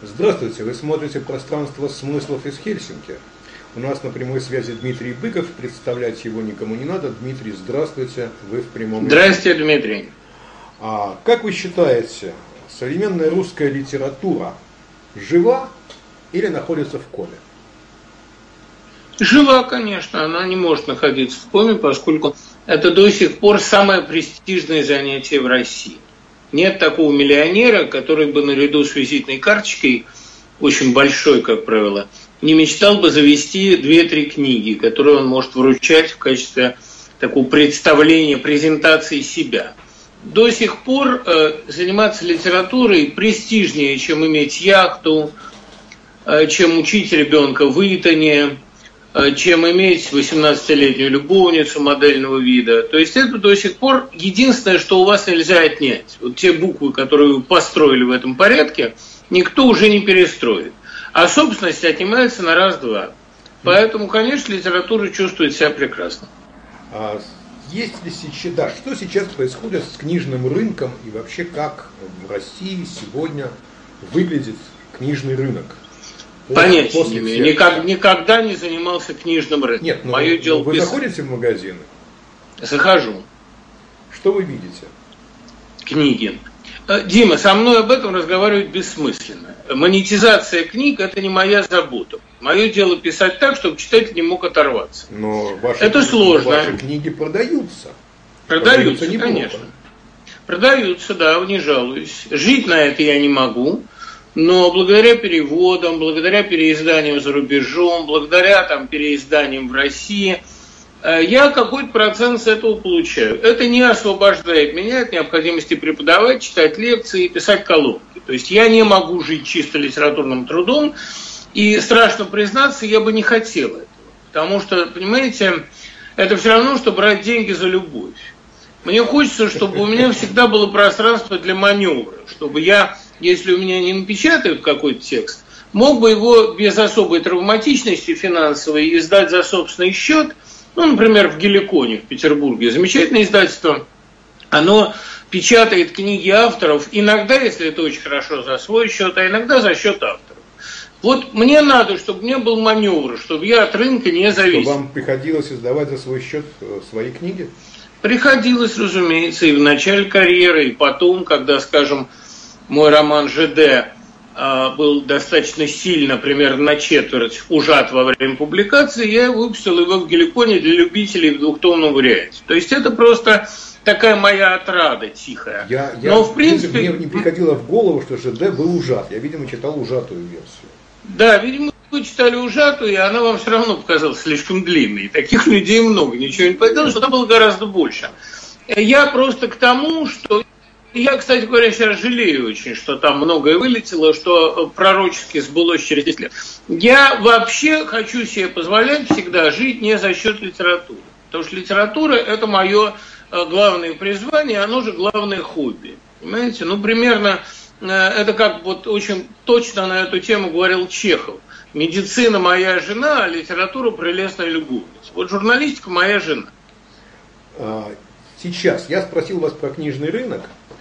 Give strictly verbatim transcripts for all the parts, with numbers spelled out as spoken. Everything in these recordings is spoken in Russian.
Здравствуйте, вы смотрите «Пространство смыслов» из Хельсинки. У нас на прямой связи Дмитрий Быков, представлять его никому не надо. Дмитрий, здравствуйте, вы в прямом эфире. Здравствуйте, Дмитрий. А как вы считаете, современная русская литература жива или находится в коме? Жива, конечно, она не может находиться в коме, поскольку это до сих пор самое престижное занятие в России. Нет такого миллионера, который бы наряду с визитной карточкой, очень большой, как правило, не мечтал бы завести две-три книги, которые он может вручать в качестве такого представления, презентации себя. До сих пор э, заниматься литературой престижнее, чем иметь яхту, э, чем учить ребенка в Итоне, чем иметь восемнадцатилетнюю любовницу модельного вида. То есть это до сих пор единственное, что у вас нельзя отнять. Вот те буквы, которые вы построили в этом порядке, никто уже не перестроит. А собственность отнимается на раз-два. Поэтому, конечно, литература чувствует себя прекрасно. А есть ли сейчас, да, что сейчас происходит с книжным рынком и вообще как в России сегодня выглядит книжный рынок? Понятия не имею. Никак, никогда не занимался книжным рынком. Нет, но Мое дело вы писать. заходите в магазины? Захожу. Что вы видите? Книги. Дима, со мной об этом разговаривать бессмысленно. Монетизация книг – это не моя забота. Мое дело писать так, чтобы читатель не мог оторваться. Но ваши, это сложно. Ваши книги продаются. Продаются, продаются конечно. Продаются, да, не жалуюсь. Жить на это я не могу. Но благодаря переводам, благодаря переизданиям за рубежом, благодаря там, переизданиям в России, я какой-то процент с этого получаю. Это не освобождает меня от необходимости преподавать, читать лекции и писать колонки. То есть я не могу жить чисто литературным трудом, и, страшно признаться, я бы не хотел этого. Потому что, понимаете, это все равно, что брать деньги за любовь. Мне хочется, чтобы у меня всегда было пространство для маневра, чтобы я... Если у меня не напечатают какой-то текст, мог бы его без особой травматичности финансовой издать за собственный счет. Ну, например, в Геликоне в Петербурге. Замечательное издательство. Оно печатает книги авторов, иногда, если это очень хорошо, за свой счет, а иногда за счет авторов. Вот мне надо, чтобы у меня был маневр, чтобы я от рынка не зависел. Чтобы вам приходилось издавать за свой счет свои книги? Приходилось, разумеется, и в начале карьеры, и потом, когда, скажем, мой роман «ЖД» был достаточно сильно, примерно на четверть, ужат во время публикации, я выпустил его в Геликоне для любителей в двухтомном варианте. То есть это просто такая моя отрада тихая. Я, я, Но, в принципе... Мне не приходило в голову, что «ЖД» был ужат. Я, видимо, читал ужатую версию. Да, видимо, вы читали ужатую, и она вам все равно показалась слишком длинной. Таких людей много, ничего не поделаешь, что там было гораздо больше. Я просто к тому, что... Я, кстати говоря, сейчас жалею очень, что там многое вылетело, что пророчески сбылось через десять лет. Я вообще хочу себе позволять всегда жить не за счет литературы. Потому что литература – это мое главное призвание, оно же главное хобби. Понимаете? Ну, примерно, это как вот очень точно на эту тему говорил Чехов. Медицина – моя жена, а литература – прелестная любовница. Вот журналистика – моя жена. Сейчас я спросил вас про книжный рынок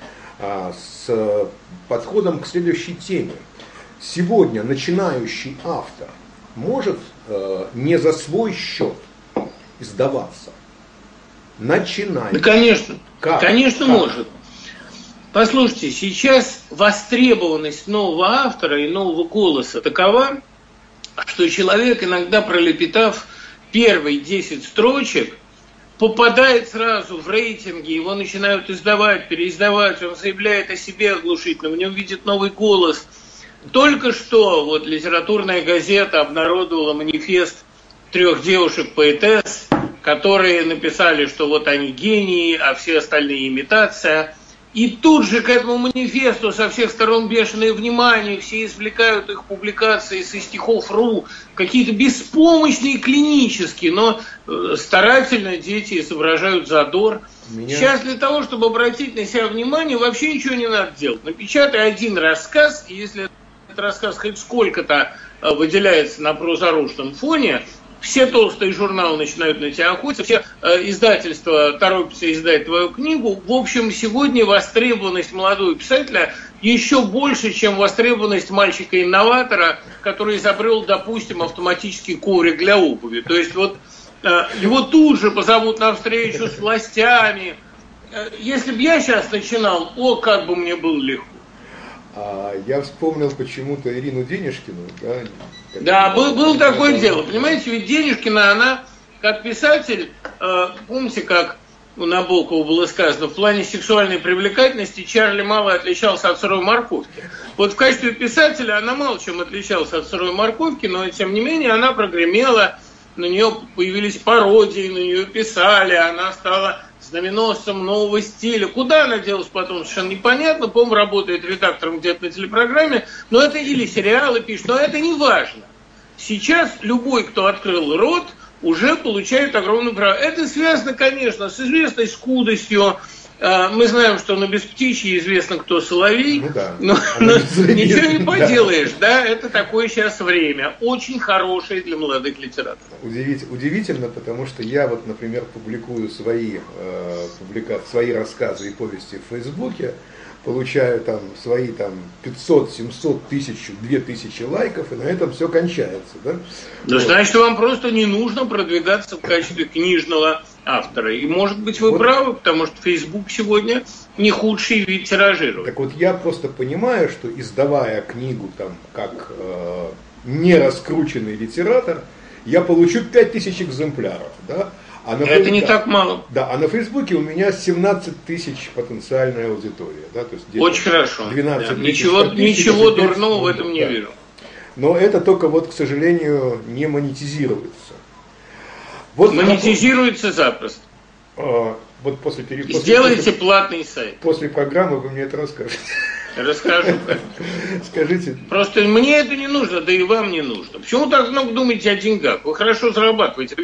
с подходом к следующей теме. Сегодня начинающий автор может э, не за свой счет издаваться? Начинающий. Да, конечно. Как? Конечно, как? может. Послушайте, сейчас востребованность нового автора и нового голоса такова, что человек, иногда пролепетав первые десять строчек, попадает сразу в рейтинги, его начинают издавать, переиздавать, он заявляет о себе оглушительно, в нем видит новый голос. Только что вот литературная газета обнародовала манифест трех девушек-поэтесс, которые написали, что вот они гении, а все остальные имитация. И тут же к этому манифесту со всех сторон бешеное внимание, все извлекают их публикации со стихов точка ру, какие-то беспомощные, клинические, но старательно дети изображают задор. Меня... Сейчас для того, чтобы обратить на себя внимание, вообще ничего не надо делать. Напечатай один рассказ, и если этот рассказ хоть сколько-то выделяется на прозорожном фоне, все толстые журналы начинают на тебя охотиться, все э, издательства торопятся издать твою книгу. В общем, сегодня востребованность молодого писателя еще больше, чем востребованность мальчика-инноватора, который изобрел, допустим, автоматический коврик для обуви. То есть вот его тут же позовут на встречу с властями. Если бы я сейчас начинал, о, как бы мне было легко. А я вспомнил почему-то Ирину Денежкину. Да, да был, было такое дело. Понимаете, ведь Денежкина, она как писатель, помните, как у Набокова было сказано, в плане сексуальной привлекательности Чарли мало отличался от сырой морковки. Вот в качестве писателя она мало чем отличалась от сырой морковки, но тем не менее она прогремела, на нее появились пародии, на нее писали, она стала знаменосцем нового стиля. Куда она делась потом, совершенно непонятно. По-моему, работает редактором где-то на телепрограмме, но это или сериалы пишет, но это не важно. Сейчас любой, кто открыл рот, уже получает огромное право. Это связано, конечно, с известной скудостью. Мы знаем, что на Бесптичье известно, кто соловей, ну, да. но, но ничего не поделаешь, да. да, это такое сейчас время, очень хорошее для молодых литераторов. Удивительно, удивительно, потому что я вот, например, публикую свои, э, публикации, свои рассказы и повести в Фейсбуке, получаю там свои там пятьсот, семьсот, тысячу, две тысячи лайков, и на этом все кончается, да? Ну, вот. Значит, вам просто не нужно продвигаться в качестве книжного автора. И, может быть, вы вот. правы, потому что Facebook сегодня не худший вид тиражирования. Так вот, я просто понимаю, что издавая книгу там как э, нераскрученный литератор, я получу пять тысяч экземпляров, да? А на Это Фейсбуке, не так мало. Да, а на Фейсбуке у меня семнадцать тысяч потенциальная аудитория. Да, то есть очень хорошо. двенадцать да. Ничего, ничего дурного в этом да. не вижу. Но это только вот, к сожалению, не монетизируется. Вот монетизируется как... запросто. А, вот после пере... Сделайте после... платный сайт. После программы вы мне это расскажете. Расскажу. Скажите. Просто мне это не нужно, да и вам не нужно. Почему так много думаете о деньгах? Вы хорошо зарабатываете.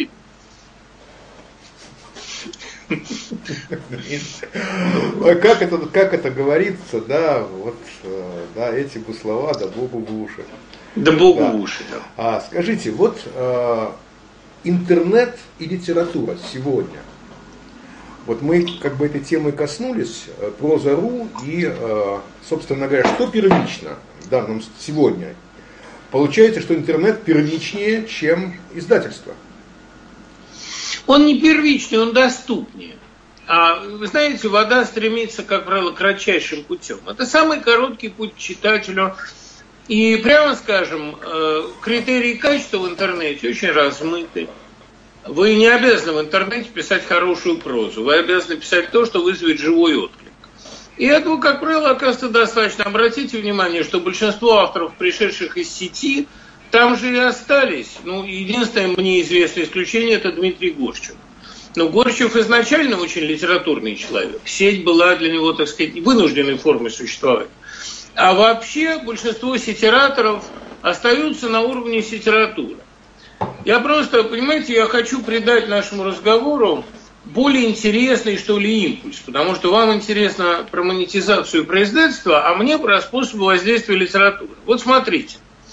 А как это, как это говорится, да, вот, да, эти бы слова, да Богу в уши. Да Богу в уши, да. А скажите, вот э, интернет и литература сегодня. Вот мы как бы этой темой коснулись, Проза.ру и, э, собственно говоря, что первично в данном сегодня? Получается, что интернет первичнее, чем издательство. Он не первичный, он доступнее. А вы знаете, вода стремится, как правило, кратчайшим путем. Это самый короткий путь к читателю. И прямо скажем, критерии качества в интернете очень размыты. Вы не обязаны в интернете писать хорошую прозу. Вы обязаны писать то, что вызовет живой отклик. И этого, как правило, оказывается достаточно. Обратите внимание, что большинство авторов, пришедших из сети, там же и остались. Ну, единственное мне известное исключение – это Дмитрий Горчев. Но Горчев изначально очень литературный человек. Сеть была для него, так сказать, вынужденной формой существования. А вообще большинство сетераторов остаются на уровне сетературы. Я просто, понимаете, я хочу придать нашему разговору более интересный, что ли, импульс. Потому что вам интересно про монетизацию и про издательство, а мне про способы воздействия литературы. Вот смотрите.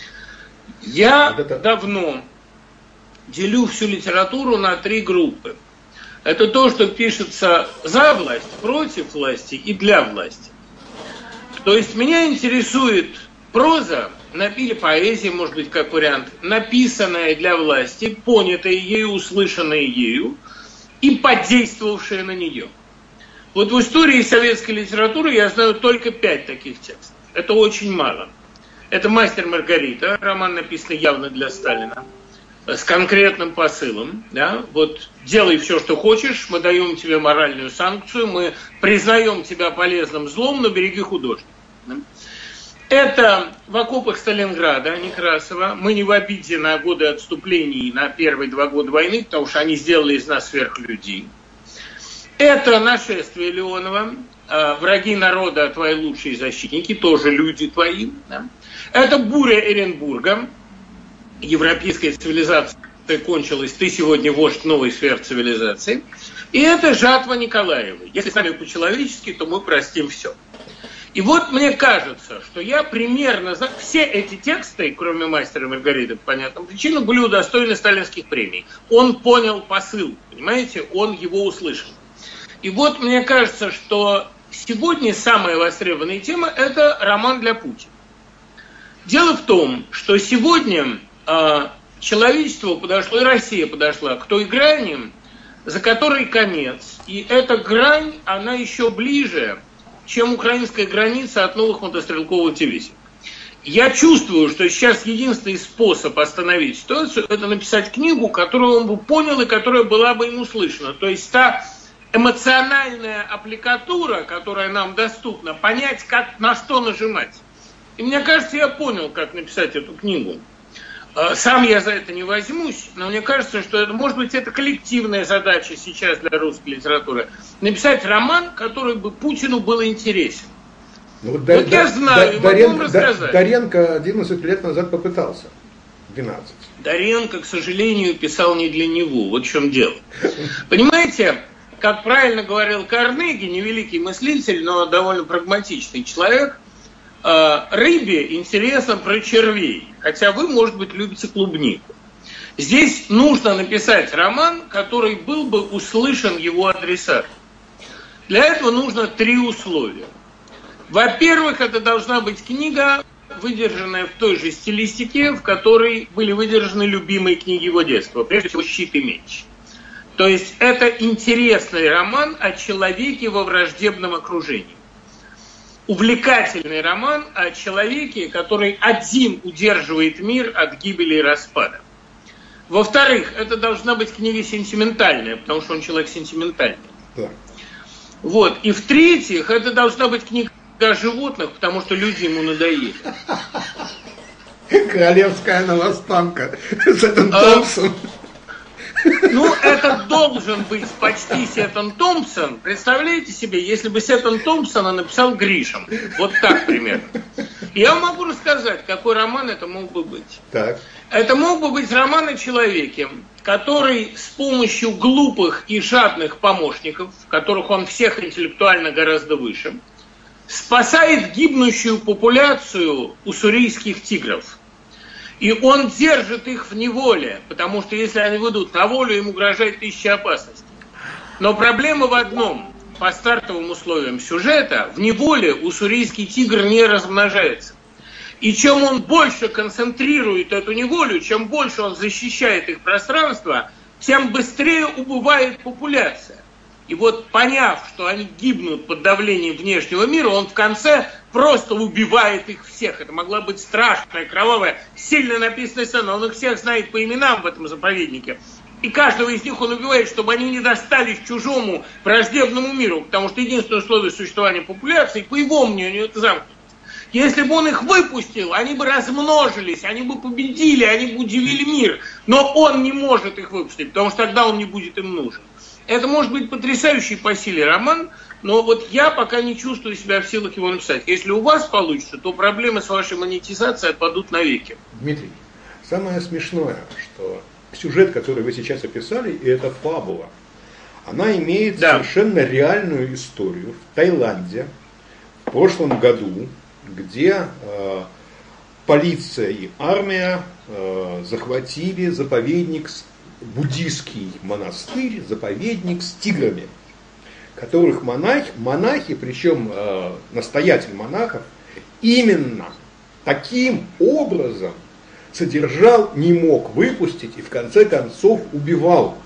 Я давно делю всю литературу на три группы. Это то, что пишется за власть, против власти и для власти. То есть меня интересует проза, или поэзия, может быть, как вариант, написанная для власти, понятая ею, услышанная ею и подействовавшая на нее. Вот в истории советской литературы я знаю только пять таких текстов. Это очень мало. Это «Мастер Маргарита», роман, написанный явно для Сталина, с конкретным посылом. Да? Вот делай все, что хочешь, мы даем тебе моральную санкцию, мы признаем тебя полезным злом, но береги художника. Да? Это «В окопах Сталинграда» Некрасова. Мы не в обиде на годы отступлений, на первые два года войны, потому что они сделали из нас сверхлюдей. Это «Нашествие» Леонова. «Враги народа, твои лучшие защитники», тоже люди твои. Да? Это «Буря Эренбурга». Европейская цивилизация кончилась, ты сегодня вождь новой сверхцивилизации. И это «Жатва» Николаевой. Если с нами по-человечески, то мы простим все. И вот мне кажется, что я примерно знаю, все эти тексты, кроме «Мастера и Маргариты», по понятным причинам, были удостоены сталинских премий. Он понял посыл, понимаете, он его услышал. И вот мне кажется, что сегодня самая востребованная тема – это роман для Путина. Дело в том, что сегодня э, человечество подошло, и Россия подошла к той грани, за которой конец. И эта грань, она еще ближе, чем украинская граница от новых мотострелковых дивизий. Я чувствую, что сейчас единственный способ остановить ситуацию – это написать книгу, которую он бы понял и которая была бы ему слышна. То есть та эмоциональная аппликатура, которая нам доступна, понять, как, на что нажимать. И мне кажется, я понял, как написать эту книгу. Сам я за это не возьмусь, но мне кажется, что это, может быть, это коллективная задача сейчас для русской литературы. Написать роман, который бы Путину был интересен. Ну, вот вот да, я знаю, да, могу вам рассказать. Доренко одиннадцать лет назад попытался. двенадцать. Доренко, к сожалению, писал не для него. Вот в чем дело. Понимаете, как правильно говорил Карнеги, не великий мыслитель, но довольно прагматичный человек, рыбе интересно про червей, хотя вы, может быть, любите клубнику. Здесь нужно написать роман, который был бы услышан его адресатом. Для этого нужно три условия. Во-первых, это должна быть книга, выдержанная в той же стилистике, в которой были выдержаны любимые книги его детства, прежде всего «Щит и меч». То есть это интересный роман о человеке во враждебном окружении. Увлекательный роман о человеке, который один удерживает мир от гибели и распада. Во-вторых, это должна быть книга сентиментальная, потому что он человек сентиментальный. Да. Вот. И в-третьих, это должна быть книга о животных, потому что люди ему надоели. Королевская новостанка с этим Томпсоном. Ну, это должен быть почти Сеттон Томпсон. Представляете себе, если бы Сеттон Томпсона написал Гришем. Вот так примерно. Я вам могу рассказать, какой роман это мог бы быть. Так. Это мог бы быть роман о человеке, который с помощью глупых и жадных помощников, которых он всех интеллектуально гораздо выше, спасает гибнущую популяцию уссурийских тигров. И он держит их в неволе, потому что если они выйдут на волю, им угрожает тысяча опасностей. Но проблема в одном. По стартовым условиям сюжета, в неволе уссурийский тигр не размножается. И чем он больше концентрирует эту неволю, чем больше он защищает их пространство, тем быстрее убывает популяция. И вот поняв, что они гибнут под давлением внешнего мира, он в конце просто убивает их всех. Это могла быть страшная, кровавая, сильно написанная сцена. Он их всех знает по именам в этом заповеднике. И каждого из них он убивает, чтобы они не достались чужому враждебному миру. Потому что единственное условие существования популяции, по его мнению, это замкнутость. Если бы он их выпустил, они бы размножились, они бы победили, они бы удивили мир. Но он не может их выпустить, потому что тогда он не будет им нужен. Это может быть потрясающий по силе роман, но вот я пока не чувствую себя в силах его написать. Если у вас получится, то проблемы с вашей монетизацией отпадут навеки. Дмитрий, самое смешное, что сюжет, который вы сейчас описали, и это фабула, она имеет да. совершенно реальную историю в Таиланде в прошлом году, где э, полиция и армия э, захватили заповедник, буддийский монастырь, заповедник с тиграми, которых монахи, монахи причем э, настоятель монахов, именно таким образом содержал, не мог выпустить и в конце концов убивал.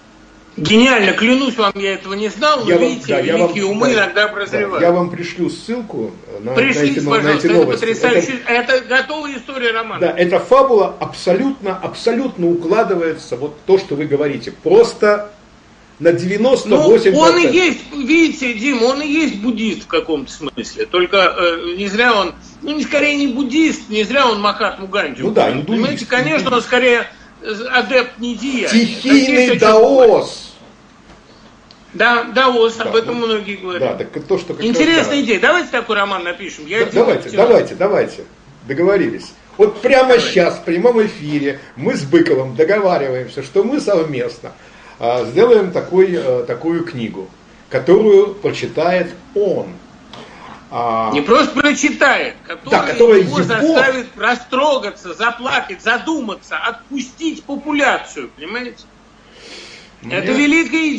Гениально, клянусь вам, я этого не знал, но я видите, вам, да, великие вам, умы да, иногда прозревают. Да, я вам пришлю ссылку на, Пришлите, на, пожалуйста, на эти новости. Это потрясающе, это, это готовая история романа. Да, эта фабула абсолютно, абсолютно укладывается, вот то, что вы говорите, просто на девяносто восемь процентов. Ну, он и есть, видите, Дим, он и есть буддист в каком-то смысле, только э, не зря он, ну, не скорее не буддист, не зря он Махатму Ганди. Ну да, индуист. Понимаете, конечно, он скорее адепт недеяния. Стихийный даос. Да, даос, да, об этом ну, многие говорят. Да, так то, что интересная идея. Давайте такой роман напишем. Я да, давайте, давайте, давайте. Договорились. Вот прямо Давай. сейчас, в прямом эфире, мы с Быковым договариваемся, что мы совместно а, сделаем такой, а, такую книгу, которую прочитает он. А, Не просто прочитает, которая, да, которая его, его заставит растрогаться, заплакать, задуматься, отпустить популяцию, понимаете? Мне... Это великая идея.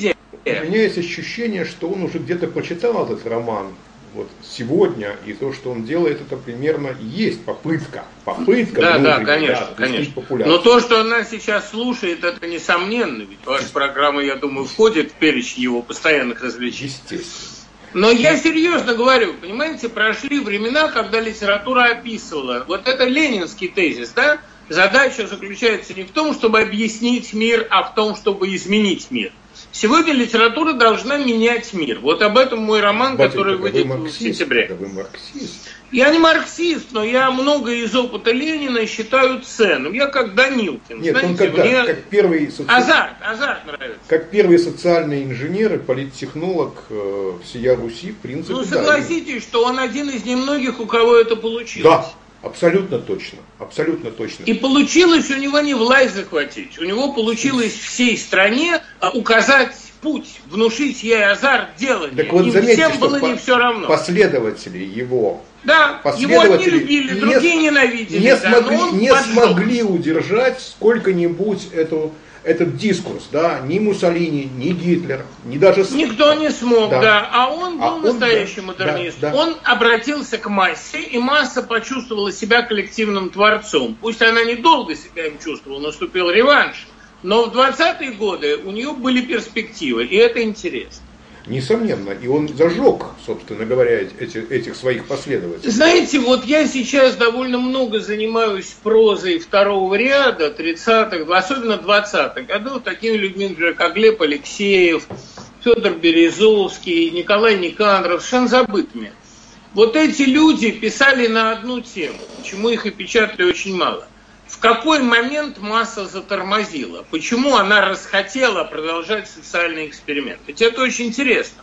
У меня есть ощущение, что он уже где-то прочитал этот роман вот сегодня, и то, что он делает, это примерно и есть попытка. Попытка да, внутренняя, да, конечно, да, конечно. Но то, что она сейчас слушает, это несомненно. Ведь ваша программа, я думаю, входит в перечень его постоянных развлечений. Естественно. Но я серьезно говорю, понимаете, прошли времена, когда литература описывала. Вот это ленинский тезис, да? Задача заключается не в том, чтобы объяснить мир, а в том, чтобы изменить мир. Сегодня литература должна менять мир. Вот об этом мой роман, Батенька, который выйдет вы в сентябре. Да вы марксист. Я не марксист, но я многое из опыта Ленина считаю ценным. Я как Данилкин. Нет, знаете, он когда, мне... как первый соци... азарт, азарт нравится. Как первый социальный инженер и политтехнолог э, всея Руси, в принципе, Ну, да, согласитесь, что он один из немногих, у кого это получилось. Да, абсолютно точно, абсолютно точно. И получилось у него не власть захватить, у него получилось всей стране указать путь, внушить ей азарт делания. Так вот, им заметьте, всем что было по- не все равно. Последователи его, Да, его одни любили, другие ненавидели. Не, да, смогли, но он не поджег. смогли удержать сколько-нибудь эту, этот дискурс, да, ни Муссолини, ни Гитлер, ни даже... Никто не смог, да. да. А он был А он, настоящий да, модернист. да, да. Он обратился к массе, и масса почувствовала себя коллективным творцом. Пусть она недолго себя им чувствовала, наступил реванш. Но в двадцатые годы у нее были перспективы, и это интересно. Несомненно, и он зажег, собственно говоря, эти, этих своих последователей. Знаете, вот я сейчас довольно много занимаюсь прозой второго ряда, тридцатых, особенно двадцатых годов, такими людьми, например, как Глеб Алексеев, Федор Березовский, Николай Никандров, совершенно забытыми. Вот эти люди писали на одну тему, почему их и печатали очень мало. В какой момент масса затормозила? Почему она расхотела продолжать социальный эксперимент? Ведь это очень интересно.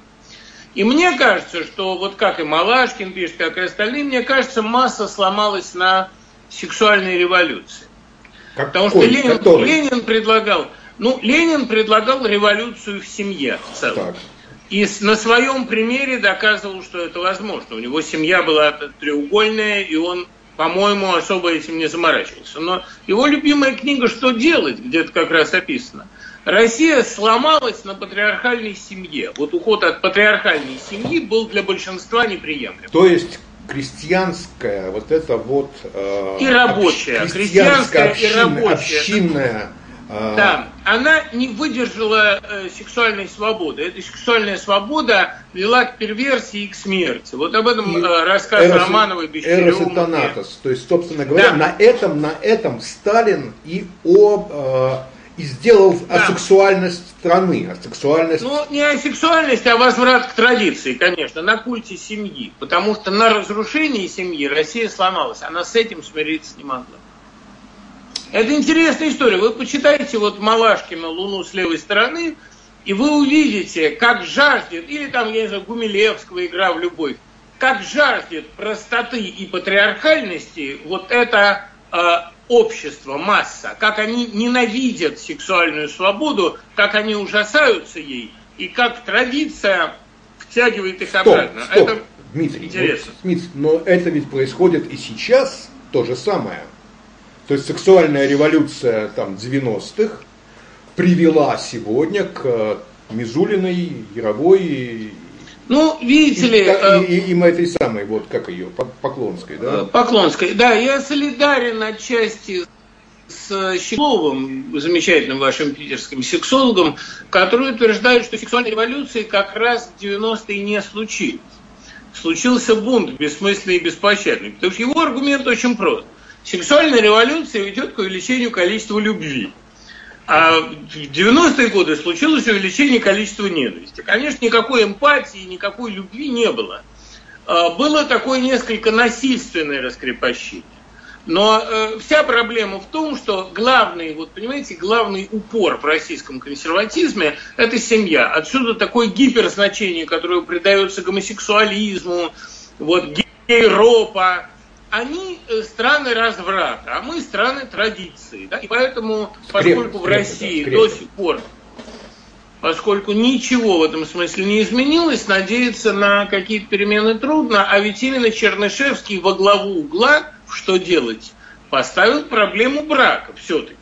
И мне кажется, что вот как и Малашкин пишет, как и остальные, мне кажется, масса сломалась на сексуальной революции. Какой? Потому что Ленин, Который? Ленин предлагал, ну, Ленин предлагал революцию в семье в целом. Так. И на своем примере доказывал, что это возможно. У него семья была треугольная, и он, по-моему, особо этим не заморачивался. Но его любимая книга «Что делать?» где-то как раз описано. Россия сломалась на патриархальной семье. Вот уход от патриархальной семьи был для большинства неприемлем. То есть крестьянская, вот это вот... Э, и рабочая. Общ, крестьянская общин, и рабочая. Общинная. Э, да, она не выдержала э, сексуальной свободы. Эта сексуальная свобода вела к перверсии и к смерти. Вот об этом э, рассказ Эрос, Романовой Эрос и Танатос. То есть, собственно говоря, да. на этом, на этом Сталин и об... Э, и сделал да. асексуальность страны, асексуальность... Ну, не асексуальность, а возврат к традиции, конечно, на культе семьи. Потому что на разрушении семьи Россия сломалась. Она с этим смириться не могла. Это интересная история. Вы почитайте вот Малашкина «Луну с левой стороны», и вы увидите, как жаждет, или там, я не знаю, Гумилевского «Игра в любовь», как жаждет простоты и патриархальности вот это... Э, общество, масса, как они ненавидят сексуальную свободу, как они ужасаются ей, и как традиция втягивает их стоп, обратно. Стоп, это Дмитрий, интересно. Вот, Дмитрий, но это ведь происходит и сейчас то же самое. То есть сексуальная революция там, девяностых привела сегодня к Мизулиной, Яровой. Ну, видите ли... И, и, и, и этой самой, вот как ее, Поклонской, да? Поклонской, да. Я солидарен отчасти с Щегловым, замечательным вашим питерским сексологом, который утверждает, что сексуальной революции как раз в девяностые не случилось. Случился бунт бессмысленный и беспощадный. Потому что его аргумент очень прост. Сексуальная революция ведет к увеличению количества любви. А в девяностые годы случилось увеличение количества ненависти. Конечно, никакой эмпатии, никакой любви не было. Было такое несколько насильственное раскрепощение. Но вся проблема в том, что главный, вот понимаете, главный упор в российском консерватизме – это семья. Отсюда такое гиперзначение, которое придается гомосексуализму, вот гей-ропа. Они страны разврата, а мы страны традиции. Да? И поэтому, поскольку в России до сих пор, поскольку ничего в этом смысле не изменилось, надеяться на какие-то перемены трудно, а ведь именно Чернышевский во главу угла, что делать, поставил проблему брака все-таки.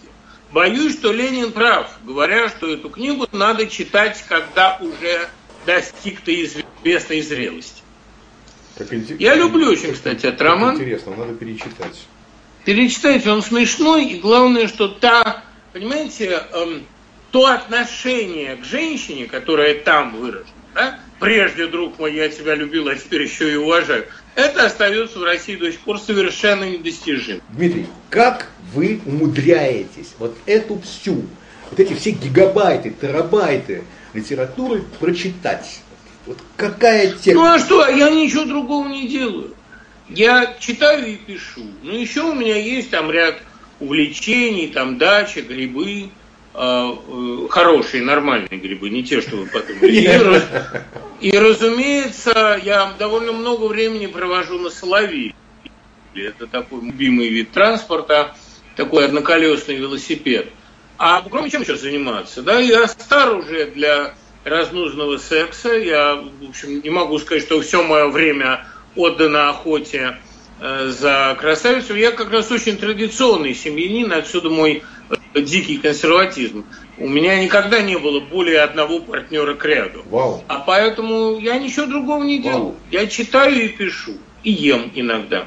боюсь, что Ленин прав, говоря, что эту книгу надо читать, когда уже достиг ты известной зрелости. Как инте... Я люблю очень, кстати, этот роман. Интересно, надо перечитать. Перечитайте, он смешной, и главное, что та, понимаете, эм, то отношение к женщине, которое там выражено, да? Прежде, друг мой, я тебя любил, а теперь еще и уважаю, это остается в России до сих пор совершенно недостижимым. Дмитрий, как вы умудряетесь вот эту всю, вот эти все гигабайты, терабайты литературы прочитать? Вот какая тема? Ну а что, я ничего другого не делаю. Я читаю и пишу. Ну еще у меня есть там ряд увлечений, там дача, грибы, э, э, хорошие, нормальные грибы, не те, что вы подумали. И, и, разумеется, я довольно много времени провожу на Соловьи. Это такой любимый вид транспорта, такой одноколесный велосипед. А кроме чем еще заниматься? Да, я стар уже для разнузного секса. Я, в общем, не могу сказать, что все мое время отдано охоте э, за красавицу. Я как раз очень традиционный семьянин, отсюда мой э, дикий консерватизм. У меня никогда не было более одного партнера к ряду. Вау. А поэтому я ничего другого не делаю. Вау. Я читаю и пишу. И ем иногда.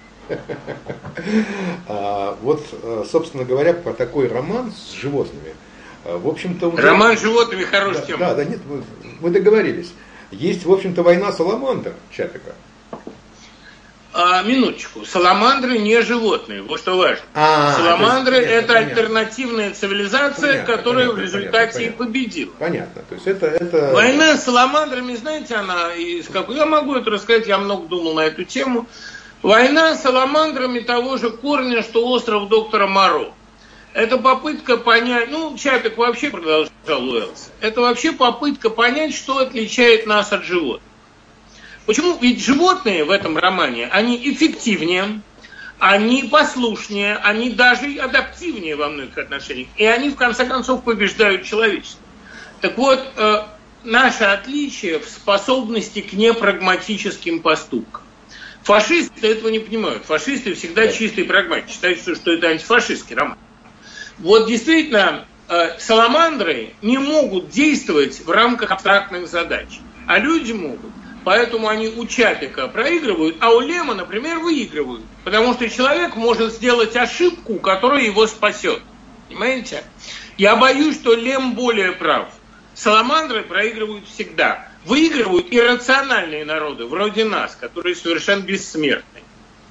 Вот, собственно говоря, про такой роман с животными. В общем-то, роман с животными хорошая да, тема. Да, да, нет, мы, мы договорились. Есть, в общем-то, война саламандр Чапика. А, минуточку. Саламандры не животные, вот что важно. А, Саламандры есть, это понятно, альтернативная понятно. цивилизация, понятно, которая понятно, в результате понятно, и победила. Понятно. То есть это, это... Война с саламандрами, знаете, она из какой. Я могу это рассказать, я много думал на эту тему. Война с саламандрами того же корня, что остров доктора Моро. Это попытка понять, ну, Чапик вообще продолжал Уэллс, это вообще попытка понять, что отличает нас от животных. Почему? Ведь животные в этом романе, они эффективнее, они послушнее, они даже адаптивнее во многих отношениях, и они в конце концов побеждают человечество. Так вот, э, наше отличие в способности к непрагматическим поступкам. Фашисты этого не понимают. Фашисты всегда чистые прагматики. Считают, что это антифашистский роман. Вот действительно, э, саламандры не могут действовать в рамках абстрактных задач, а люди могут. Поэтому они у Чапика проигрывают, а у Лема, например, выигрывают. Потому что человек может сделать ошибку, которая его спасет. Понимаете? Я боюсь, что Лем более прав. Саламандры проигрывают всегда. Выигрывают иррациональные народы, вроде нас, которые совершенно бессмертны.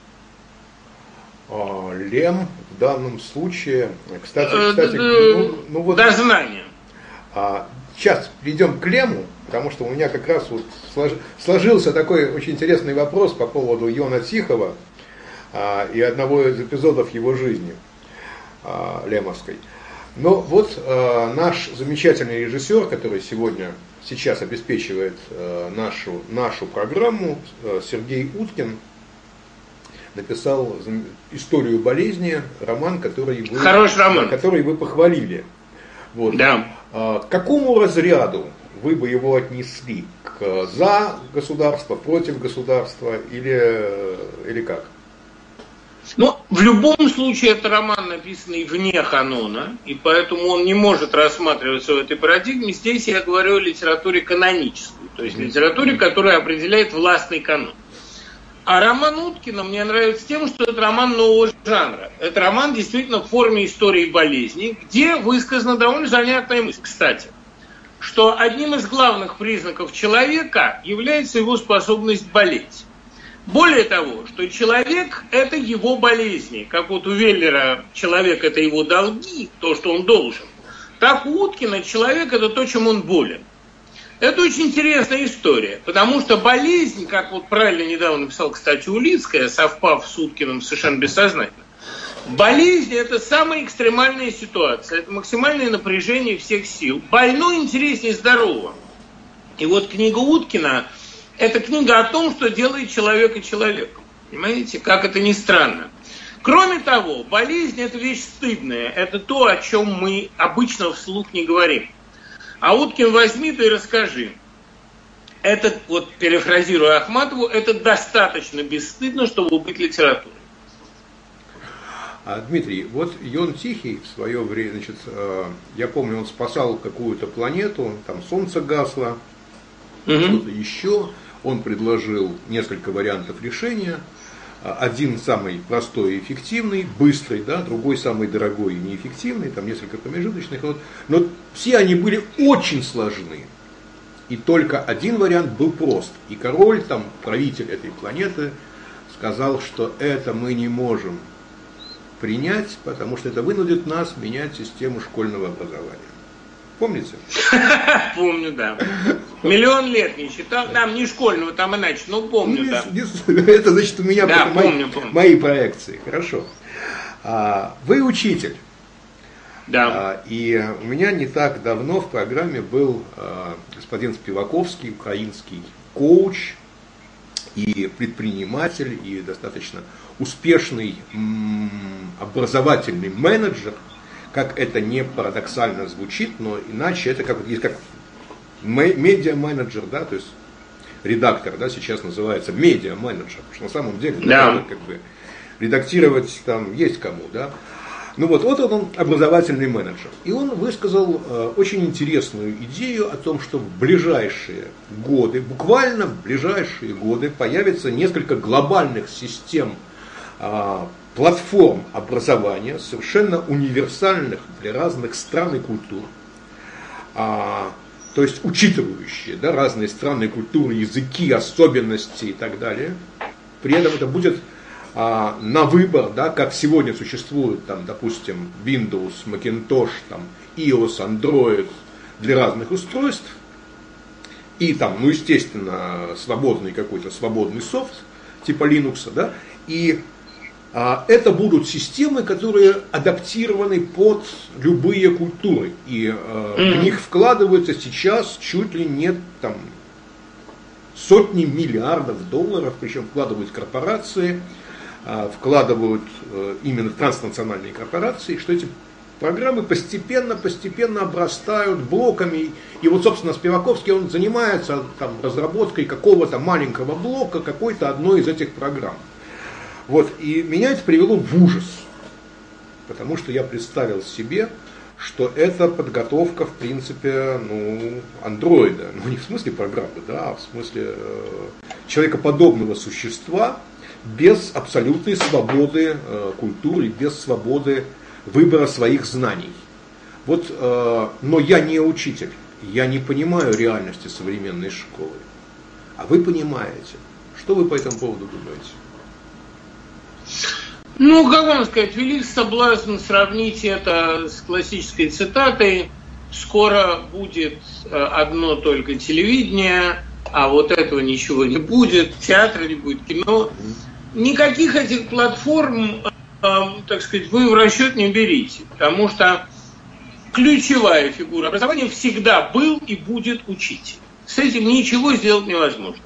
Лем в данном случае, кстати, кстати ну, ну вот, дознание. Сейчас перейдем к Лему, потому что у меня как раз вот сложился такой очень интересный вопрос по поводу Йона Тихого и одного из эпизодов его жизни лемовской. Но вот наш замечательный режиссер, который сегодня, сейчас обеспечивает нашу, нашу программу, Сергей Уткин, написал «Историю болезни», роман, который вы, Хороший роман. который вы похвалили. Вот. Да. К какому разряду вы бы его отнесли? К за государство, против государства или, или как? Ну, в любом случае, это роман, написанный вне канона, и поэтому он не может рассматриваться в этой парадигме. Здесь я говорю о литературе канонической, то есть литературе, которая определяет властный канон. А роман Уткина мне нравится тем, что это роман нового жанра. Это роман действительно в форме истории болезни, где высказана довольно занятная мысль, кстати, что одним из главных признаков человека является его способность болеть. Более того, что человек – это его болезни. Как вот у Веллера человек – это его долги, то, что он должен. Так у Уткина человек – это то, чем он болен. Это очень интересная история, потому что болезнь, как вот правильно недавно написал, кстати, Улицкая, совпав с Уткиным совершенно бессознательно, болезнь – это самая экстремальная ситуация, это максимальное напряжение всех сил. Больной интереснее здорового. И вот книга Уткина – это книга о том, что делает человека человеком. Понимаете, как это ни странно. Кроме того, болезнь – это вещь стыдная, это то, о чем мы обычно вслух не говорим. А Уткин, возьми ты и расскажи. Это, вот перефразируя Ахматову, это достаточно бесстыдно, чтобы быть литературой. А, Дмитрий, вот Йон Тихий в свое время, значит, я помню, он спасал какую-то планету, там солнце гасло, mm-hmm. что-то еще. Он предложил несколько вариантов решения. Один самый простой и эффективный, быстрый, да, другой самый дорогой и неэффективный, там несколько промежуточных. Вот. Но все они были очень сложны. И только один вариант был прост. И король, там, правитель этой планеты, сказал, что это мы не можем принять, потому что это вынудит нас менять систему школьного образования. Помните? Помню, да. Миллион лет не читал, там не школьного, там иначе, но помню, не, да. Не, это значит у меня да, мои, помню, помню. мои проекции. Хорошо. А, вы учитель. Да. А, и у меня не так давно в программе был а, господин Спиваковский, украинский коуч и предприниматель, и достаточно успешный м, образовательный менеджер. Как это не парадоксально звучит, но иначе это как, есть как медиа-менеджер, да, то есть редактор, да, сейчас называется медиа-менеджер, потому что на самом деле да. надо как бы редактировать там есть кому, да. Ну вот, вот он образовательный менеджер. И он высказал э, очень интересную идею о том, что в ближайшие годы, буквально в ближайшие годы появится несколько глобальных систем э, платформ образования, совершенно универсальных для разных стран и культур, а, то есть учитывающие, да, разные страны, культуры, языки, особенности и так далее. При этом это будет а, на выбор, да, как сегодня существует, там, допустим, Windows, Macintosh, там, iOS, Android для разных устройств, и там, ну, естественно, свободный какой-то свободный софт, типа Linux, да, и это будут системы, которые адаптированы под любые культуры. И э, mm-hmm. в них вкладываются сейчас чуть ли не там, сотни миллиардов долларов, причем вкладывают корпорации, э, вкладывают э, именно транснациональные корпорации, что эти программы постепенно-постепенно обрастают блоками. И вот, собственно, Спиваковский, он занимается там, разработкой какого-то маленького блока, какой-то одной из этих программ. Вот, и меня это привело в ужас, потому что я представил себе, что это подготовка, в принципе, ну, андроида, ну, не в смысле программы, да, а в смысле э, человекоподобного существа без абсолютной свободы э, культуры, без свободы выбора своих знаний. Вот, э, но я не учитель, я не понимаю реальности современной школы, а вы понимаете. Что вы по этому поводу думаете? Ну, как вам сказать, велик соблазн сравнить это с классической цитатой: скоро будет одно только телевидение, а вот этого ничего не будет, театра не будет, кино. Никаких этих платформ, так сказать, вы в расчет не берите, потому что ключевая фигура образования всегда был и будет учитель. С этим ничего сделать невозможно.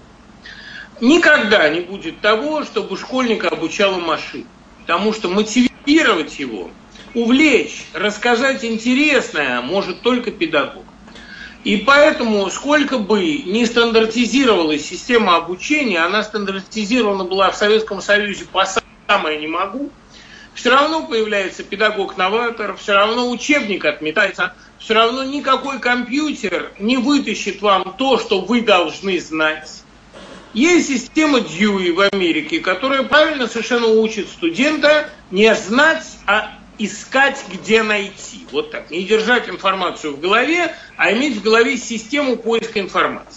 Никогда не будет того, чтобы школьника обучала машина. Потому что мотивировать его, увлечь, рассказать интересное может только педагог. И поэтому, сколько бы ни стандартизировалась система обучения, она стандартизирована была в Советском Союзе по самое не могу, все равно появляется педагог-новатор, все равно учебник отметается, все равно никакой компьютер не вытащит вам то, что вы должны знать. Есть система Дьюи в Америке, которая правильно совершенно учит студента не знать, а искать, где найти. Вот так. Не держать информацию в голове, а иметь в голове систему поиска информации.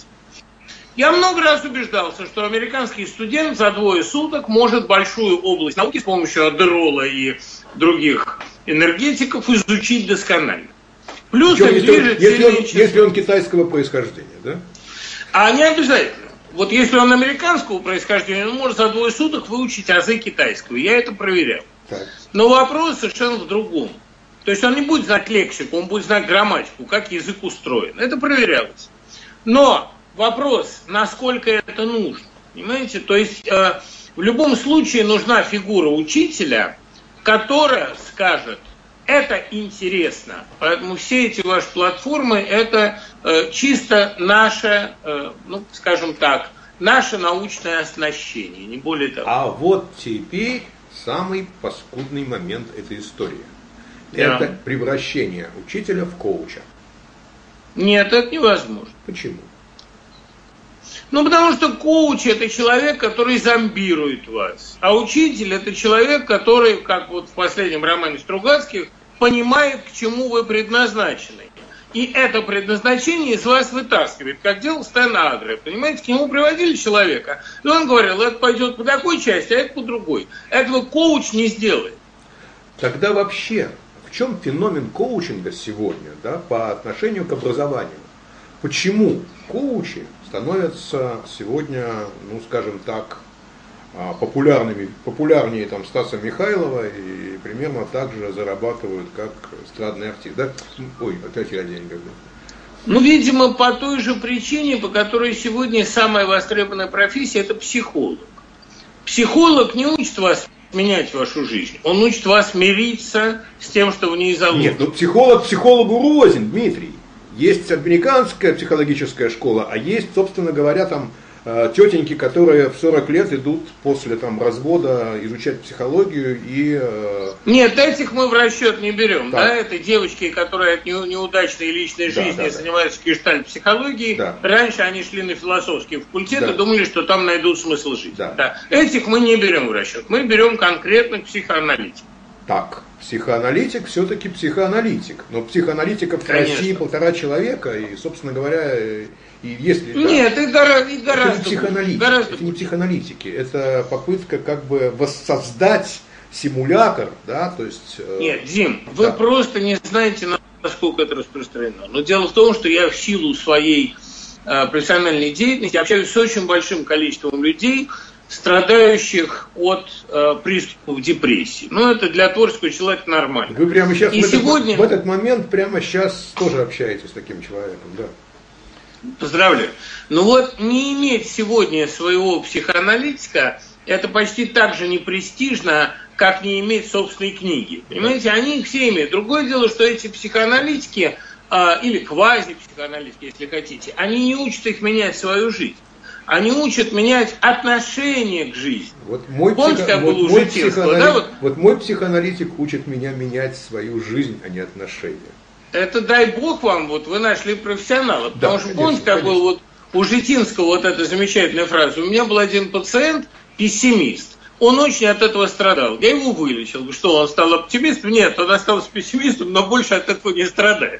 Я много раз убеждался, что американский студент за двое суток может большую область науки с помощью Адерола и других энергетиков изучить досконально. Плюс Причем, если, он, если, он, если он китайского происхождения, да? А не обязательно. Вот если он американского происхождения, он может за двое суток выучить азы китайского. Я это проверял. Так. Но вопрос совершенно в другом. То есть он не будет знать лексику, он будет знать грамматику, как язык устроен. Это проверялось. Но вопрос, насколько это нужно. Понимаете? То есть э, в любом случае нужна фигура учителя, которая скажет: это интересно. Поэтому все эти ваши платформы — это э, чисто наше, э, ну, скажем так, наше научное оснащение, не более того. А вот теперь самый паскудный момент этой истории. Да. Это превращение учителя в коуча. Нет, это невозможно. Почему? Ну, потому что коуч – это человек, который зомбирует вас. А учитель – это человек, который, как вот в последнем романе Стругацких, понимает, к чему вы предназначены. И это предназначение из вас вытаскивает, как делал Стэн Агре. Понимаете, к нему приводили человека, и он говорил, это пойдет по такой части, а это по другой. Этого коуч не сделает. Тогда вообще, в чем феномен коучинга сегодня, да, по отношению к образованию? Почему коучи становятся сегодня, ну скажем так, популярными, популярнее там, Стаса Михайлова и примерно так же зарабатывают, как эстрадный артист, да? Ой, опять я о деньгах. Ну, видимо, по той же причине, по которой сегодня самая востребованная профессия – это психолог. Психолог не учит вас менять вашу жизнь, он учит вас мириться с тем, что в ней заложено. Нет, ну психолог психологу рознь, Дмитрий. Есть американская психологическая школа, а есть, собственно говоря, там тетеньки, которые в сорок лет идут после там, развода изучать психологию и... Нет, этих мы в расчет не берем. Да? Это девочки, которые от неудачной личной жизни да, да, занимаются да. гештальт-психологией. Да. Раньше они шли на философский факультет да. и думали, что там найдут смысл жить. Да. Да. Этих мы не берем в расчет. Мы берем конкретно психоаналитиков. Так, психоаналитик все-таки психоаналитик. Но психоаналитиков в России полтора человека, и, собственно говоря, и если... Нет, да, и, гора, и гораздо... Это не психоаналитики, гораздо это не психоаналитики, это попытка как бы воссоздать симулятор, да, то есть... Нет, Дим, да. вы просто не знаете, насколько это распространено. Но дело в том, что я в силу своей э, профессиональной деятельности общаюсь с очень большим количеством людей, страдающих от э, приступов депрессии. Ну, это для творческого человека нормально. Вы прямо сейчас, и в, сегодня... этот, в этот момент, прямо сейчас тоже общаетесь с таким человеком, да? Поздравляю. Ну вот, не иметь сегодня своего психоаналитика, это почти так же непрестижно, как не иметь собственной книги. Понимаете, они их все имеют. Другое дело, что эти психоаналитики, э, или квази-психоаналитики, если хотите, они не учат их менять свою жизнь. Они учат менять отношение к жизни. Вот мой, Помните, психо... как вот, было мой у Житинского, психоаналитик... да? Вот... вот мой психоаналитик учит меня менять свою жизнь, а не отношения. Это дай бог вам, вот вы нашли профессионала. Потому да, что конечно, помните, как было вот у Житинского вот эта замечательная фраза. У меня был один пациент, пессимист. Он очень от этого страдал. Я его вылечил. Что, он стал оптимистом? Нет, он остался пессимистом, но больше от этого не страдает.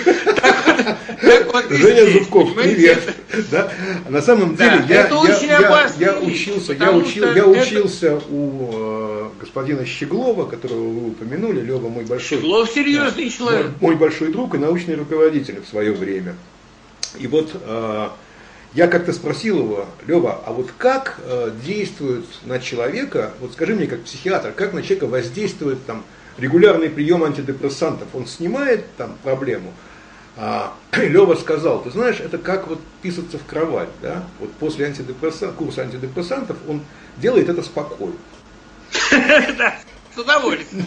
Женя Зубков, привет. На самом деле, я учился, я учился у господина Щеглова, которого вы упомянули, Лева мой большой... Щеглов серьезный человек. Мой большой друг и научный руководитель в свое время. И вот... Я как-то спросил его, Лева, а вот как э, действует на человека, вот скажи мне как психиатр, как на человека воздействует там, регулярный прием антидепрессантов? Он снимает там проблему? А, Лева сказал, ты знаешь, это как вот писаться в кровать, да? Вот после антидепрессант, курса антидепрессантов он делает это спокойно. Да, с удовольствием.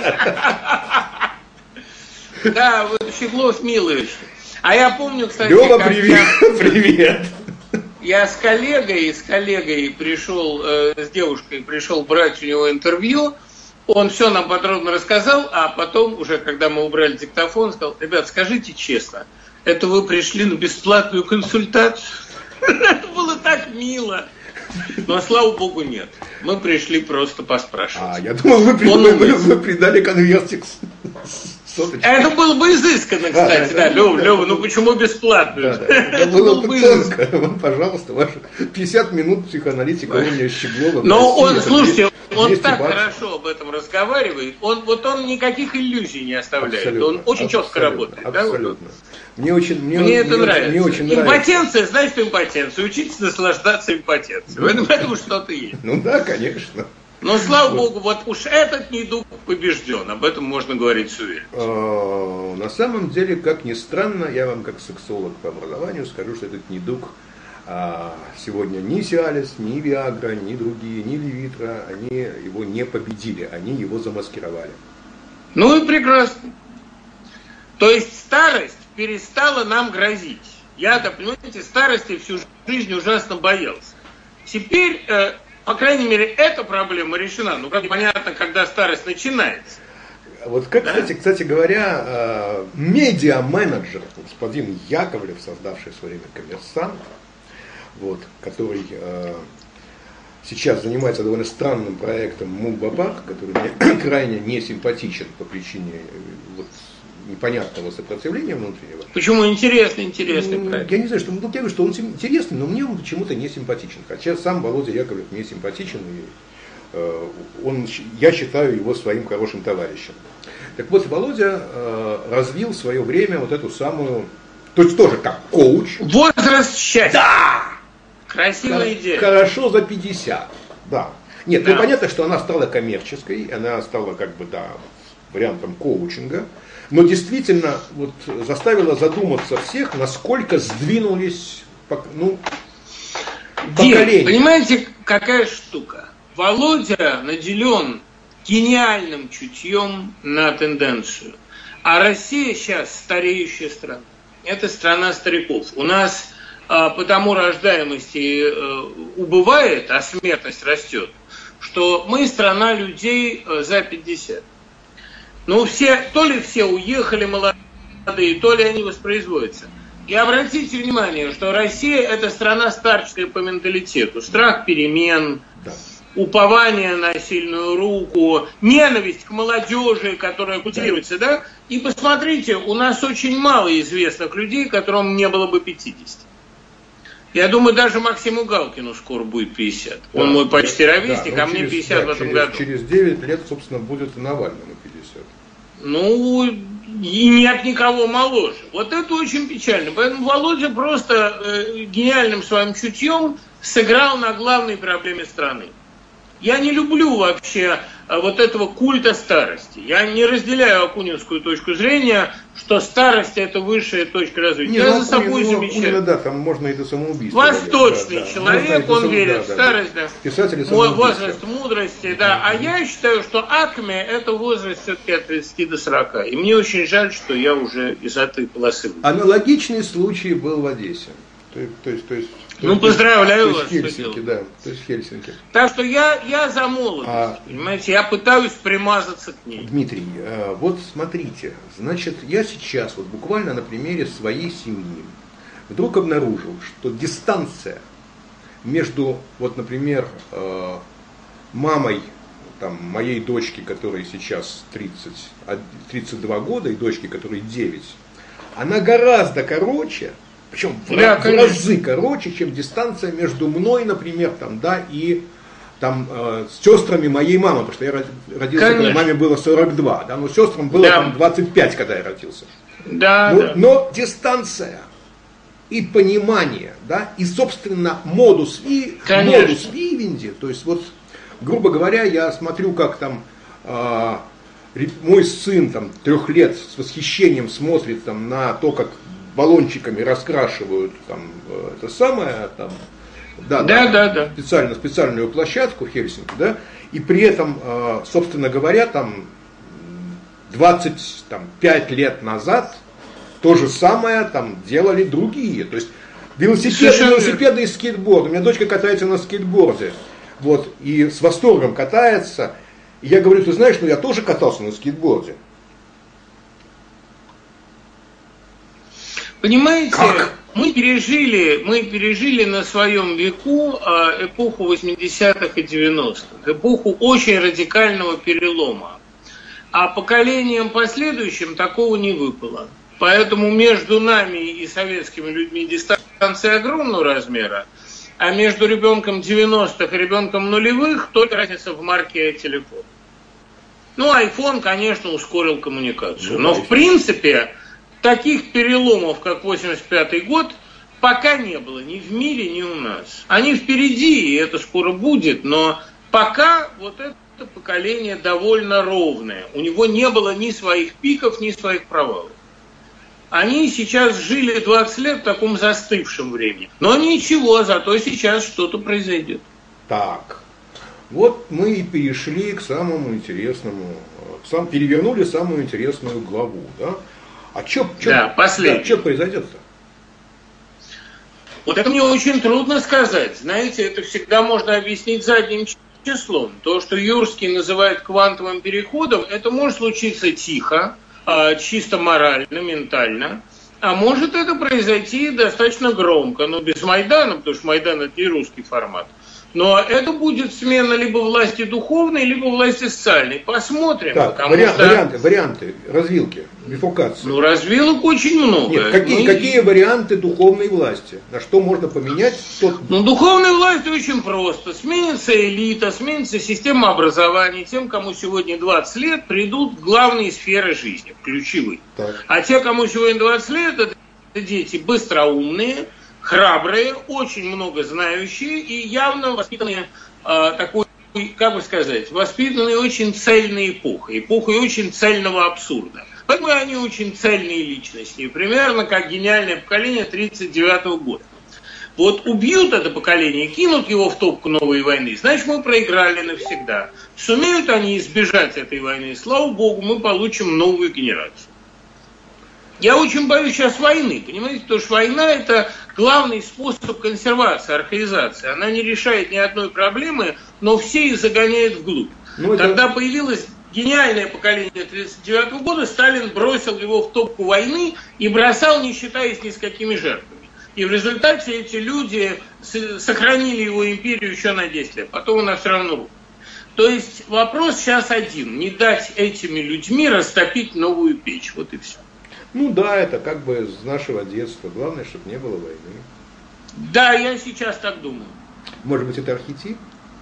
Да, вот Щеглов милый. А я помню, кстати, Лёва, привет, я, привет. Я с коллегой, с коллегой пришел, э, с девушкой пришел брать у него интервью. Он все нам подробно рассказал, а потом, уже когда мы убрали диктофон, сказал, ребят, скажите честно, это вы пришли на бесплатную консультацию? Это было так мило. Но, слава богу, нет. Мы пришли просто поспрашивать. А, я думал, вы, при... вы, вы придали конвертик. Это было бы изысканно, кстати, да, да, Лёва, Лёва, ну почему бесплатно? Да, да. Это было бы изысканно. Пожалуйста, ваши пятьдесят минут психоаналитика Уня Щеглова. Но он, слушайте, он так хорошо об этом разговаривает, он вот он никаких иллюзий не оставляет, абсолютно, он очень четко работает. Абсолютно. Да? Мне очень, мне, мне это мне, нравится. Мне очень нравится. Импотенция, знаешь, что импотенция? Учитесь наслаждаться импотенцией. В этом, этом что-то есть. Ну да, конечно. Но, слава вот. Богу, вот уж этот недуг побежден, об этом можно говорить с уверенностью. На самом деле, как ни странно, я вам как сексолог по образованию скажу, что этот недуг сегодня ни Сиалис, ни Виагра, ни другие, ни Левитра, они его не победили, они его замаскировали. Ну и прекрасно. То есть старость перестала нам грозить. Я-то, понимаете, старости всю жизнь ужасно боялся. Теперь... по крайней мере, эта проблема решена. Ну, как понятно, когда старость начинается. Вот как, да? кстати, кстати говоря, медиа-менеджер господин Яковлев, создавший в свое время «Коммерсант», вот, который сейчас занимается довольно странным проектом «Мулбабах», который мне крайне не симпатичен по причине вот, непонятного сопротивления внутреннего. Почему? Интересный, интересный ну, проект. Я не знаю, что, ну, я говорю, что он интересный, но мне он почему-то не симпатичен. Хотя сам Володя Яковлев мне симпатичен, и э, он, я считаю его своим хорошим товарищем. Так вот, Володя э, развил в свое время вот эту самую, то есть тоже как коуч. Возраст счастья. Да! Красивая идея. Хорошо за пятьдесят, да. Нет, да. ну понятно, что она стала коммерческой, она стала как бы, да, вариантом коучинга, но действительно вот заставила задуматься всех, насколько сдвинулись, ну, поколения. Понимаете, какая штука? Володя наделен гениальным чутьем на тенденцию, а Россия сейчас стареющая страна. Это страна стариков. У нас потому рождаемости убывает, а смертность растет, что мы страна людей за пятьдесят. Ну, все, то ли все уехали молодые, то ли они воспроизводятся. И обратите внимание, что Россия – это страна старческая по менталитету. Страх перемен, да. Упование на сильную руку, ненависть к молодежи, которая культивируется, да? И посмотрите, у нас очень мало известных людей, которым не было бы пятидесяти. Я думаю, даже Максиму Галкину скоро будет пятьдесят. Да, Он мой почти ровесник, да, а мне пятьдесят да, в этом через, году. Через девять лет, собственно, будет и Навальному пятьдесят. Ну, и нет никого моложе. Вот это очень печально. Поэтому Володя просто э, гениальным своим чутьем сыграл на главной проблеме страны. Я не люблю вообще вот этого культа старости. Я не разделяю акунинскую точку зрения, что старость – это высшая точка развития. Не, я ну, за собой ну, замечаю. Акунина, да, там можно и до самоубийства. Восточный да, человек, да. он Саму... верит да, в старость, да. Писатели возраст мудрости, да. А я считаю, что Акме – это возраст все-таки от тридцати до сорока. И мне очень жаль, что я уже из этой полосы. Аналогичный случай был в Одессе. То, то есть, то есть, ну, то поздравляю то вас. Хельсинки, да, то есть Хельсинки. Так что я, я за молодость, а, понимаете, я пытаюсь примазаться к ней. Дмитрий, вот смотрите, значит, я сейчас вот буквально на примере своей семьи вдруг обнаружил, что дистанция между, вот, например, мамой там, моей дочки, которой сейчас тридцать, тридцать два года, и дочки, которой девять, она гораздо короче. Причем в, да, в разы короче, чем дистанция между мной, например, там, да, и там, э, с сестрами моей мамы, потому что я родился, конечно. Когда маме было сорок два, да, но сестрам было да. там, двадцать пять, когда я родился. Да, но, да. но дистанция и понимание, да, и, собственно, модус, и, модус вивенди, то есть, вот, грубо говоря, я смотрю, как там э, мой сын там, трех лет с восхищением смотрит там, на то, как баллончиками раскрашивают там, это самое, там, да, да, да, да, да. Специально, специальную площадку в Хельсинки, да, и при этом, собственно говоря, там двадцать пять лет назад то же самое там делали другие, то есть велосипеды, велосипеды и скейтборд. У меня дочка катается на скейтборде, вот, и с восторгом катается, и я говорю, ты знаешь, ну я тоже катался на скейтборде. Понимаете, как? мы пережили, мы пережили на своем веку эпоху восьмидесятых и девяностых, эпоху очень радикального перелома. А поколениям последующим такого не выпало. Поэтому между нами и советскими людьми дистанция огромного размера, а между ребенком девяностых и ребенком нулевых только разница в марке телефона. Ну, iPhone, конечно, ускорил коммуникацию. Но, в принципе, таких переломов, как восемьдесят пятый год, пока не было ни в мире, ни у нас. Они впереди, и это скоро будет, но пока вот это поколение довольно ровное. У него не было ни своих пиков, ни своих провалов. Они сейчас жили двадцать лет в таком застывшем времени. Но ничего, зато сейчас что-то произойдет. Так, вот мы и перешли к самому интересному, сам, перевернули самую интересную главу, да? А что да, да, произойдет-то? Вот это мне очень трудно сказать. Знаете, это всегда можно объяснить задним числом. То, что Юрский называет квантовым переходом, это может случиться тихо, чисто морально, ментально. А может это произойти достаточно громко, но без Майдана, потому что Майдан – это не русский формат. Но это будет смена либо власти духовной, либо власти социальной. Посмотрим. Так, варианты, что... варианты, варианты, развилки, бифуркации. Ну, развилок очень много. Нет, какие, Мы... какие варианты духовной власти? На что можно поменять? Тот... Ну, духовной власти очень просто. Сменится элита, сменится система образования. Тем, кому сегодня двадцать лет, придут главные сферы жизни, ключевые. Так. А те, кому сегодня двадцать лет, это дети быстроумные, храбрые, очень много знающие и явно воспитанные э, такой, как бы сказать, воспитанные очень цельной эпохой, эпохой очень цельного абсурда. Поэтому они очень цельные личности, примерно как гениальное поколение тридцать девятого года. Вот убьют это поколение, кинут его в топку новой войны, значит, мы проиграли навсегда. Сумеют они избежать этой войны, слава богу, мы получим новую генерацию. Я очень боюсь сейчас войны, понимаете, потому что война – это главный способ консервации, архаизации. Она не решает ни одной проблемы, но все их загоняет вглубь. Ну, это... Когда появилось гениальное поколение тридцать девятого года, Сталин бросил его в топку войны и бросал, не считаясь ни с какими жертвами. И в результате эти люди сохранили его империю еще на десять лет, потом она все равно рухнула. То есть вопрос сейчас один – не дать этими людьми растопить новую печь, вот и все. Ну да, это как бы с нашего детства. Главное, чтобы не было войны. Да, я сейчас так думаю. Может быть, это архетип?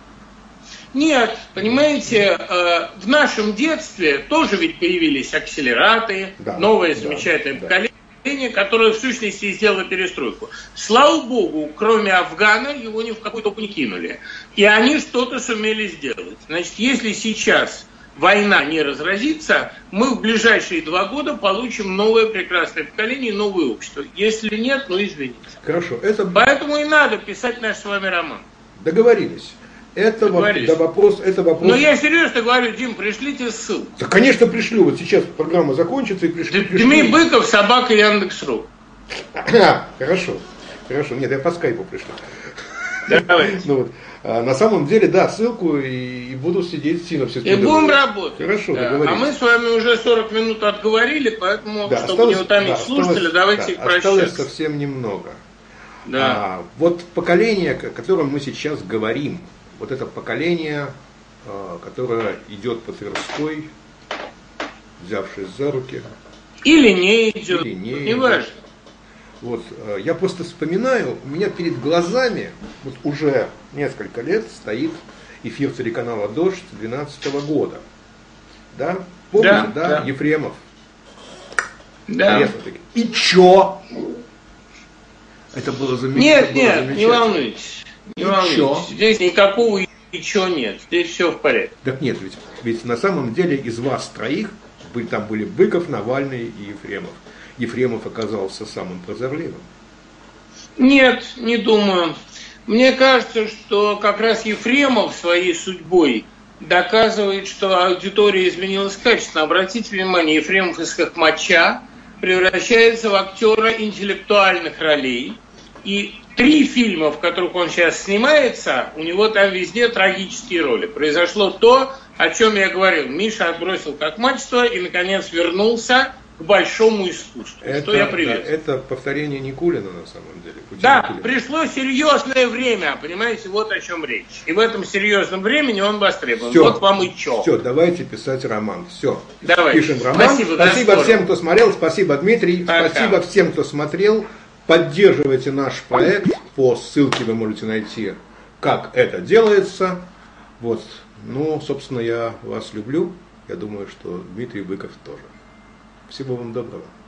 Нет, понимаете, э, в нашем детстве тоже ведь появились акселераты, да, новое замечательное да, поколение, да. которое в сущности сделало перестройку. Слава богу, кроме Афгана, его ни в какую топку не кинули. И они что-то сумели сделать. Значит, если сейчас война не разразится, мы в ближайшие два года получим новое прекрасное поколение, новое общество. Если нет, ну извините. Хорошо. Это... Поэтому и надо писать наш с вами роман. Договорились. Это, Договорились. Воп... да, вопрос, это вопрос... Но я серьезно говорю, Дим, пришлите ссылку. Да, конечно, пришлю. Вот сейчас программа закончится и пришлю. Дмитрий Быков, собака Яндекс.ру. Хорошо. Хорошо. Нет, я по скайпу пришлю. Давайте. Ну, вот. А, на самом деле, да, ссылку и, и буду сидеть сильно все. И будем работать. Хорошо, да. договорились. А мы с вами уже сорок минут отговорили, поэтому, да, чтобы осталось, не утомить да, слушателя, осталось, давайте да, прощаться. Осталось совсем немного. Да. А, вот поколение, о котором мы сейчас говорим, вот это поколение, а, которое идет по Тверской, взявшись за руки. Или не идет, или не, не важно. Вот, я просто вспоминаю, у меня перед глазами вот уже несколько лет стоит эфир телеканала «Дождь» две тысячи двенадцатого года. Да? Помните, да? да? да. Ефремов. Да. И чё? Это было замечательно. Нет, нет, не волнуйтесь. Не волнуйтесь. Здесь никакого и чё нет. Здесь все в порядке. Так нет, ведь, ведь на самом деле из вас троих, там были Быков, Навальный и Ефремов. Ефремов оказался самым прозорливым. Нет, не думаю. Мне кажется, что как раз Ефремов своей судьбой доказывает, что аудитория изменилась качественно. Обратите внимание, Ефремов из Хохмача превращается в актера интеллектуальных ролей. И три фильма, в которых он сейчас снимается, у него там везде трагические роли. Произошло то, о чем я говорил. Миша отбросил хохмачество и, наконец, вернулся к большому искусству, это, что я приветствую. Да, это повторение Никулина на самом деле. Да, Никулина. Пришло серьезное время, понимаете, вот о чем речь. И в этом серьезном времени он востребован. Все, вот вам и чё. Все, давайте писать роман. Все, давайте. Пишем роман. Спасибо, спасибо всем, кто смотрел. Спасибо, Дмитрий. Пока. Спасибо всем, кто смотрел. Поддерживайте наш проект. По ссылке вы можете найти, как это делается. Вот. Ну, собственно, я вас люблю. Я думаю, что Дмитрий Быков тоже. Всего вам доброго.